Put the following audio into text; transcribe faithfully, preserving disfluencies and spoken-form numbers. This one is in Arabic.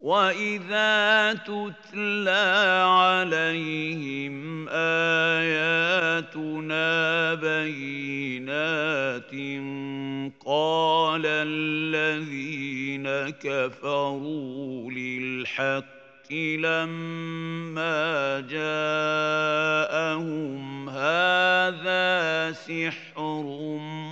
وَإِذَا تُتْلَى عَلَيْهِمْ آيَاتُنَا بَيِّنَاتٍ قَالَ الَّذِينَ كَفَرُوا لِلْحَقِّ لَمَّا جَاءَهُمْ هَٰذَا سِحْرٌ